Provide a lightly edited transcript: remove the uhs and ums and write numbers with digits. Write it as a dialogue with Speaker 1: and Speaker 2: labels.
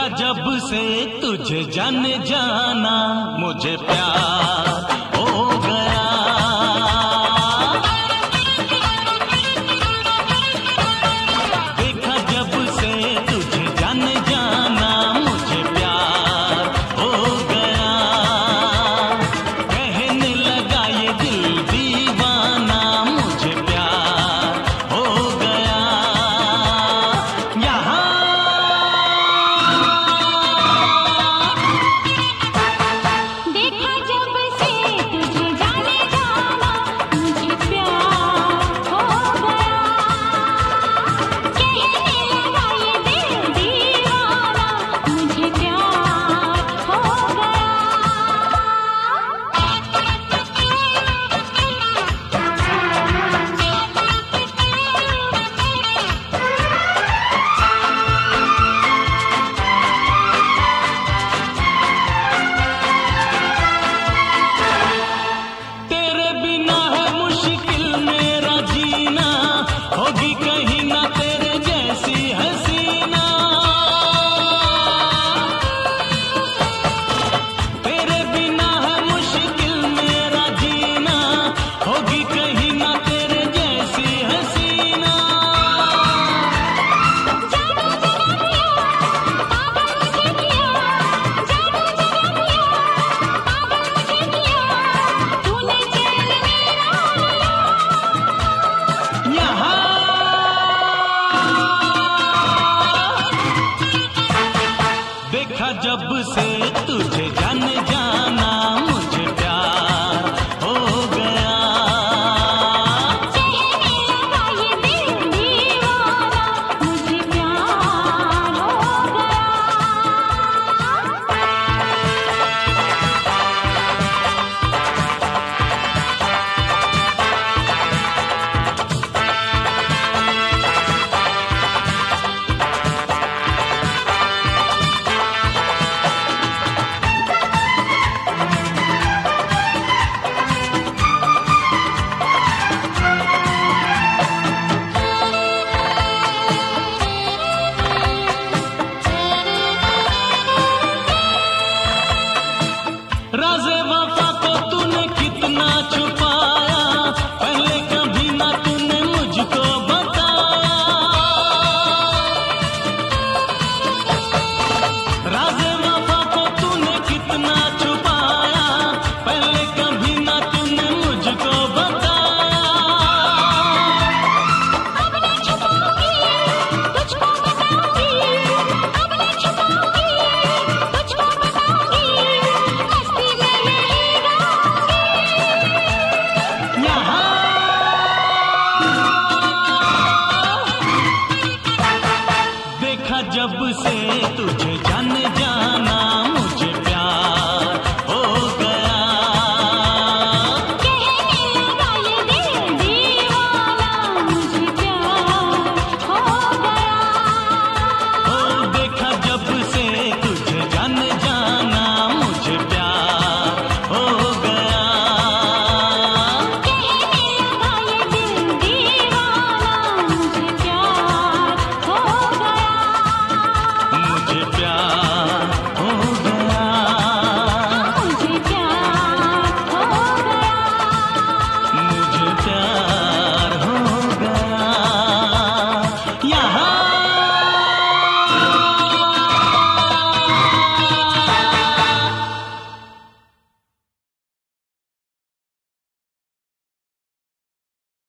Speaker 1: जब से तुझे जाने जाना मुझे प्यार हो गया। देखा जब से तुझे जाने जाना मुझे प्यार हो गया। कहने लगा ये दिल दीवाना मुझे प्यार हो गया। यहाँ होगी कहीं ना तेरे जैसी हसीना। तेरे बिना है मुश्किल मेरा जीना, होगी कहीं ना तेरे जैसी हसीना। यहाँ देखा जब से तुझे जाने जाना मुझे प्यार हो गया।
Speaker 2: कहने लगा ये दिल दीवाना मुझे प्यार हो गया।
Speaker 1: राज़े वफा को तूने कितना छुपाया, पहले कभी ना तूने मुझको बताया। राज़े वफा को तूने कितना छुपाया, पहले कभी ना तूने मुझको बताया।
Speaker 2: अब न छुपाऊंगी तुझको बताऊंगी, अब न छुपाऊंगी तुझको बताऊंगी, मस्ती में यही गाऊंगी।
Speaker 1: यहाँ देखा जब से तुझे